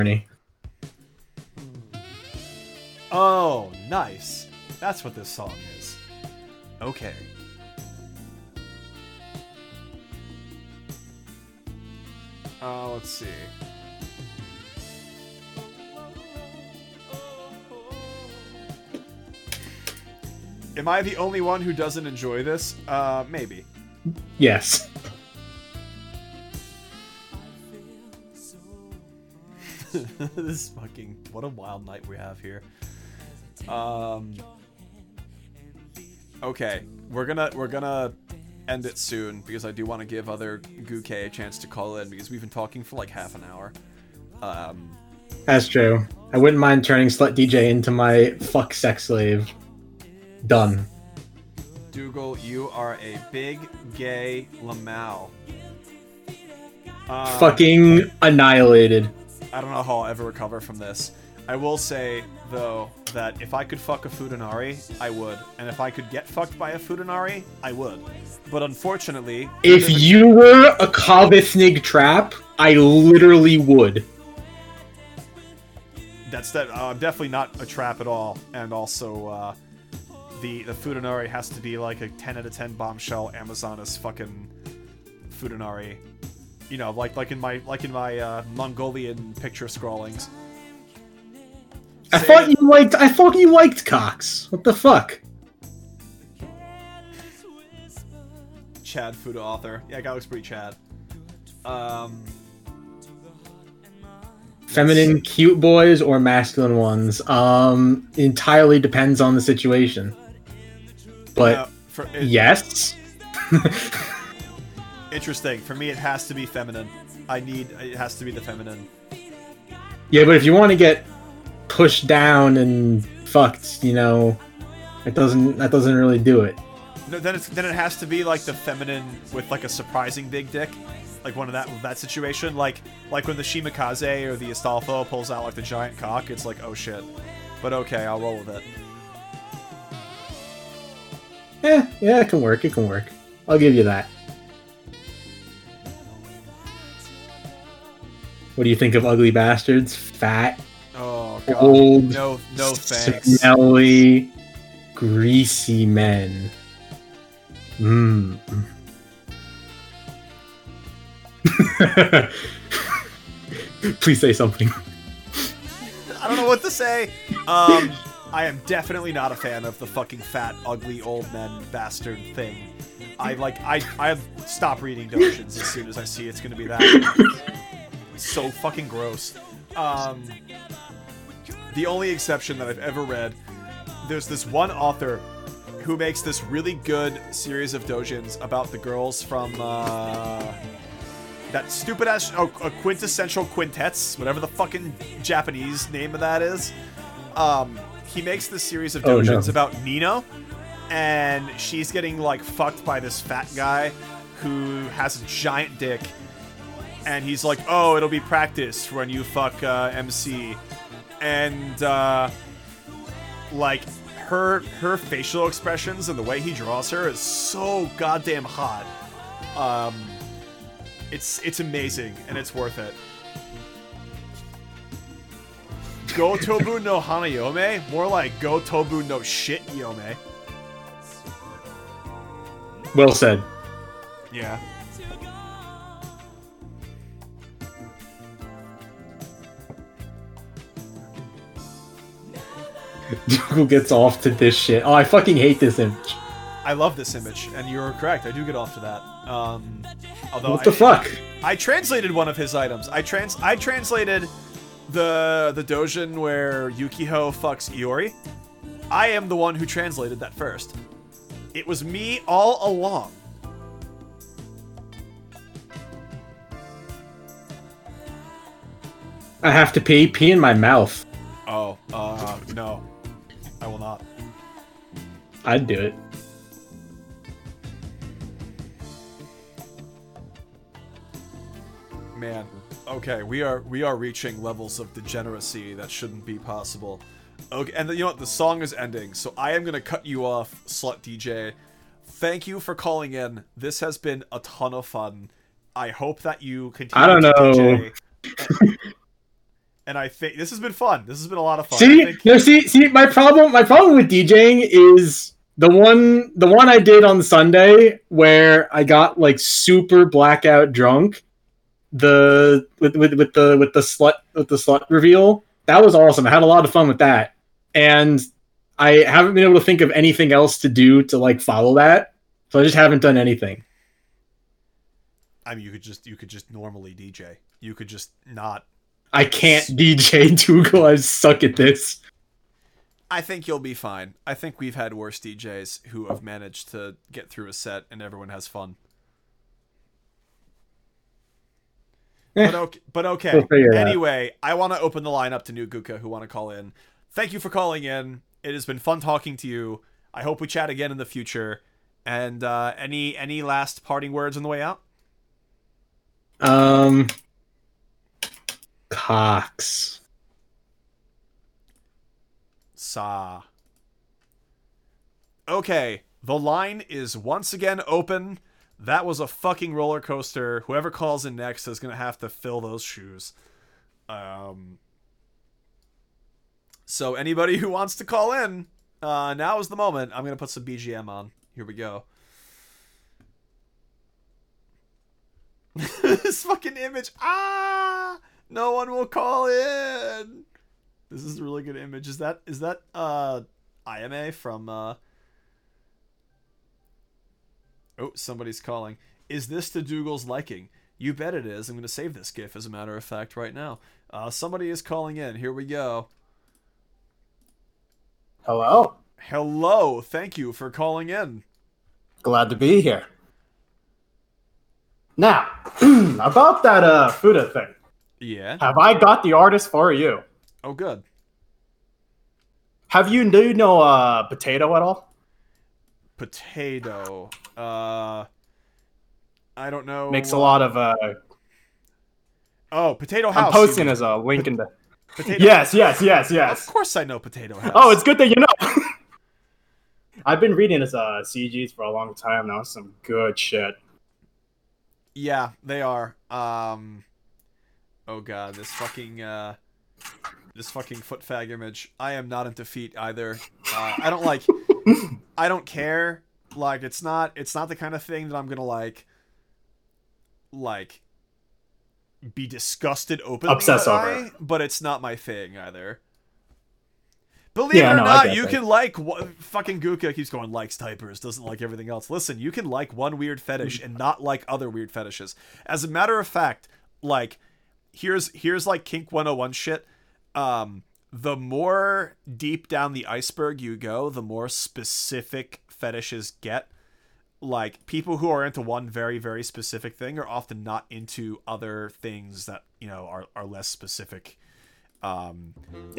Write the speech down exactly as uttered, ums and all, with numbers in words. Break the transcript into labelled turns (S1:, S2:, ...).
S1: Journey.
S2: Oh, nice. That's what this song is. Okay. Uh, let's see. Am I the only one who doesn't enjoy this? Uh, maybe.
S1: Yes.
S2: This is fucking... What a wild night we have here. Um... Okay, we're gonna we're gonna end it soon because I do want to give other Guke a chance to call in because we've been talking for like half an hour. Um,
S1: That's true. I wouldn't mind turning Slut D J into my fuck sex slave. Done.
S2: Dougal, you are a big gay Lamau. Um,
S1: Fucking annihilated.
S2: I don't know how I'll ever recover from this. I will say, though, that if I could fuck a Futanari, I would. And if I could get fucked by a Futanari, I would. But unfortunately...
S1: If you were a Kavithnig trap, I literally would.
S2: That's that. Uh, definitely not a trap at all. And also, uh, the, the Futanari has to be like a ten out of ten bombshell Amazonas fucking Futanari. You know, like like in my like in my uh, Mongolian picture scrawlings.
S1: I thought you liked. I thought you liked Cox. What the fuck?
S2: Chad Fuda author. Yeah, guy looks pretty Chad. Um,
S1: Feminine cute boys or masculine ones? Um, entirely depends on the situation. But
S2: uh, for, it,
S1: yes.
S2: Interesting. For me, it has to be feminine. I need. It has to be the feminine.
S1: Yeah, but if you want to get pushed down and fucked, you know, it doesn't. That doesn't really do it.
S2: No, then it's then it has to be like the feminine with like a surprising big dick, like one of that that situation, like like when the Shimakaze or the Astolfo pulls out like the giant cock. It's like, oh shit. But okay, I'll roll with it.
S1: Yeah, yeah, it can work. It can work. I'll give you that. What do you think of Ugly Bastards? Fat,
S2: Oh god.
S1: old,
S2: no, no thanks.
S1: smelly, greasy men. Mmm. Please say something.
S2: I don't know what to say. Um, I am definitely not a fan of the fucking fat, ugly old men bastard thing. I like I I stop reading Dojins as soon as I see it's gonna be that. So fucking gross. Um, the only exception that I've ever read, there's this one author who makes this really good series of dojins about the girls from uh, that stupid ass oh, uh, quintessential quintets, whatever the fucking Japanese name of that is. Um, he makes this series of dojins oh, no. about Nino, and she's getting like fucked by this fat guy who has a giant dick. And he's like, oh, it'll be practice when you fuck uh, M C. And, uh, like, her her facial expressions and the way he draws her is so goddamn hot. Um, it's, it's amazing, and it's worth it. Go Tobu no Hanayome? More like Go Tobu no Shit Yome.
S1: Well said.
S2: Yeah.
S1: Who gets off to this shit? Oh, I fucking hate this image.
S2: I love this image, and you're correct. I do get off to that. Um, although
S1: what the
S2: I,
S1: fuck?
S2: I translated one of his items. I trans I translated the the dojin where Yukiho fucks Iori. I am the one who translated that first. It was me all along.
S1: I have to pee. Pee in my mouth.
S2: Oh, uh, no. I will not.
S1: I'd do it.
S2: Man, okay, we are we are reaching levels of degeneracy that shouldn't be possible. Okay, and the, you know what? The song is ending, so I am gonna cut you off, Slut D J. Thank you for calling in. This has been a ton of fun. I hope that you continue.
S1: I don't
S2: to
S1: know.
S2: D J. and I think this has been fun. This has been a lot of fun.
S1: See,
S2: I think...
S1: no, see, see. My problem, my problem with DJing is the one, the one I did on Sunday where I got like super blackout drunk. The with with with the with the slut with the slut reveal. That was awesome. I had a lot of fun with that, and I haven't been able to think of anything else to do to like follow that. So I just haven't done anything.
S2: I mean, you could just you could just normally D J. You could just not.
S1: I can't D J, Dougal. I suck at this.
S2: I think you'll be fine. I think we've had worse D Js who have managed to get through a set and everyone has fun.
S1: Eh,
S2: but okay. But okay.
S1: We'll
S2: anyway, I want to open the line up to New Guka who want to call in. Thank you for calling in. It has been fun talking to you. I hope we chat again in the future. And uh, any any last parting words on the way out?
S1: Um, Cox.
S2: Sa. Okay, the line is once again open. That was a fucking roller coaster. Whoever calls in next is gonna have to fill those shoes. Um. So anybody who wants to call in, uh, now is the moment. I'm gonna put some B G M on. Here we go. This fucking image. Ah! No one will call in. This is a really good image. Is that is that uh I M A from uh Oh, somebody's calling. Is this to Dougal's liking? You bet it is. I'm going to save this GIF as a matter of fact right now. Uh somebody is calling in. Here we go.
S3: Hello.
S2: Hello. Thank you for calling in.
S3: Glad to be here. Now, about that uh Fuda thing.
S2: Yeah.
S3: Have I got the artist for you?
S2: Oh, good.
S3: Have you do you know uh Potato at all?
S2: Potato. Uh I don't know.
S3: Makes a lot of uh
S2: Oh, Potato House.
S3: I'm posting as a link in the
S2: Potato
S3: Yes, yes, yes, yes.
S2: Of course I know Potato House.
S3: Oh, it's good that you know. I've been reading his uh C Gs for a long time now. Some good shit.
S2: Yeah, they are. Um Oh god, this fucking uh this fucking foot fag image. I am not into feet either. Uh, I don't like I don't care. Like it's not it's not the kind of thing that I'm gonna like like be disgusted openly
S3: Obsess
S2: by,
S3: over.
S2: but it's not my thing either. Believe
S3: Yeah,
S2: it or
S3: no, I
S2: not,
S3: get
S2: you
S3: that.
S2: can like one, fucking Guka keeps going likes typers, doesn't like everything else. Listen, you can like one weird fetish and not like other weird fetishes. As a matter of fact, like here's here's like kink one oh one shit. Um the more deep down the iceberg you go, the more specific fetishes get. Like people who are into one very very specific thing are often not into other things that, you know, are are less specific. Um